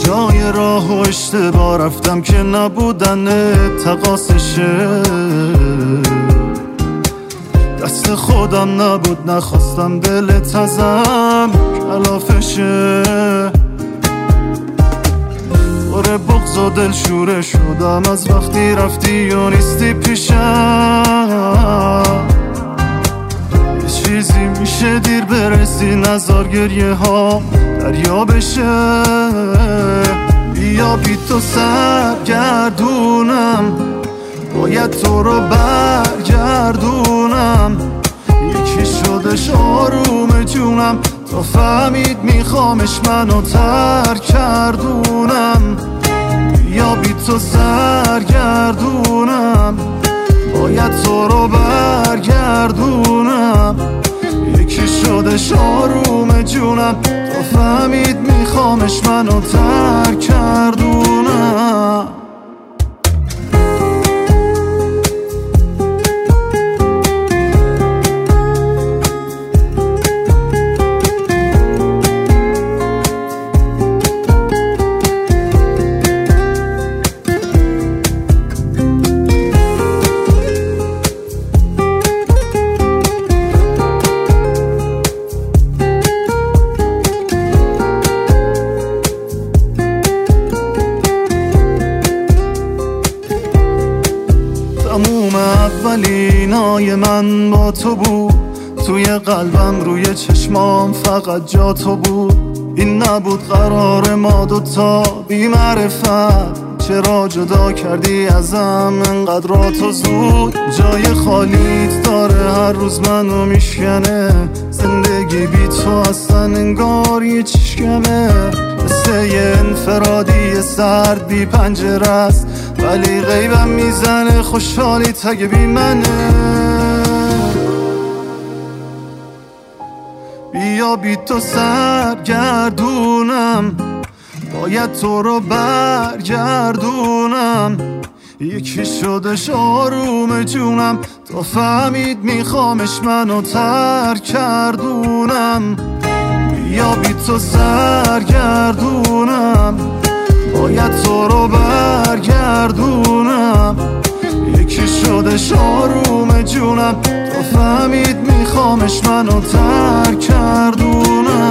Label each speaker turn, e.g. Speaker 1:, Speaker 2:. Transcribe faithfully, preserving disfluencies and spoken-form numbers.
Speaker 1: جای راه و اشتباه رفتم که نبودن تقاسشه، دست خودم نبود نخواستم دلت ازم کلافشه. پر بغض و دل شوره شدم از وقتی رفتی و نیستی پیشم. یه چیزی میشه دیر برسی نزار گریه ها دریا بشه. بیا بی تو سرگردونم، باید تو رو برگردونم. یکی شدش آروم جونم تا فهمید میخوامش منو ترک کردونم. بیا بی تو سرگردونم، باید تو رو برگردونم. یکی شدش آروم جونم تا فهمید میخوامش منو ترک کردونم. تموم اولینای من با تو بود، توی قلبم روی چشمام فقط جا تو بود. این نبود قرار ما دوتا بی معرفت، چرا جدا کردی ازم انقدر را تو زود؟ جای خالیت داره هر روز منو میشکنه، زندگی بی تو اصلا انگار یه چشکمه. مثل یه انفرادی سرد بی پنجره است، ولی غیبم میزنه خوشحالی تگه بی منه. بیا بی تو سرگردونم، باید تو رو برگردونم. یکی شدش آروم جونم تا فهمید میخوامش منو ترک کردونم. بیا بی تو سرگردونم، باید تو رو برگردونم. یکی شدش آروم جونم تا فهمید میخوامش منو ترک کردونم.